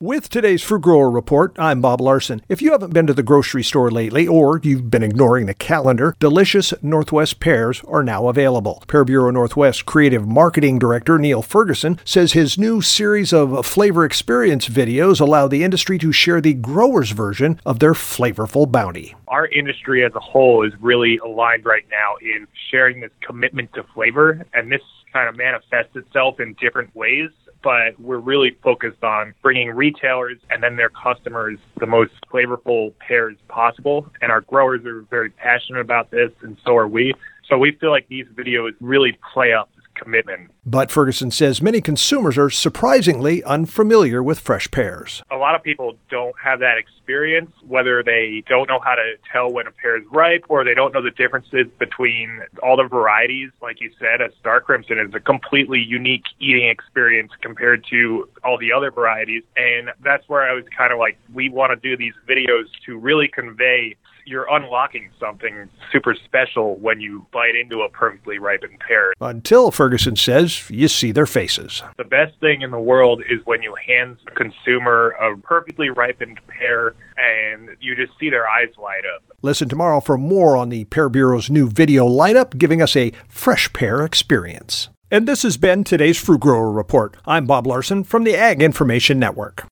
With today's Fruit Grower Report, I'm Bob Larson. If you haven't been to the grocery store lately, or you've been ignoring the calendar, delicious Northwest pears are now available. Pear Bureau Northwest Creative Marketing Director Neil Ferguson says his new series of flavor experience videos allow the industry to share the grower's version of their flavorful bounty. Our industry as a whole is really aligned right now in sharing this commitment to flavor, and this kind of manifests itself in different ways. But we're really focused on bringing retailers and then their customers the most flavorful pears possible. And our growers are very passionate about this, and so are we. So we feel like these videos really play up this commitment. But Ferguson says many consumers are surprisingly unfamiliar with fresh pears. A lot of people don't have that experience, whether they don't know how to tell when a pear is ripe or they don't know the differences between all the varieties. Like you said, a Star Crimson is a completely unique eating experience compared to all the other varieties. And that's where I was kind of like, we want to do these videos to really convey you're unlocking something super special when you bite into a perfectly ripened pear. Until, Ferguson says, you see their faces. The best thing in the world is when you hand a consumer a perfectly ripened pear and you just see their eyes light up. Listen tomorrow for more on the Pear Bureau's new video lineup, giving us a fresh pear experience. And this has been today's Fruit Grower Report. I'm Bob Larson from the Ag Information Network.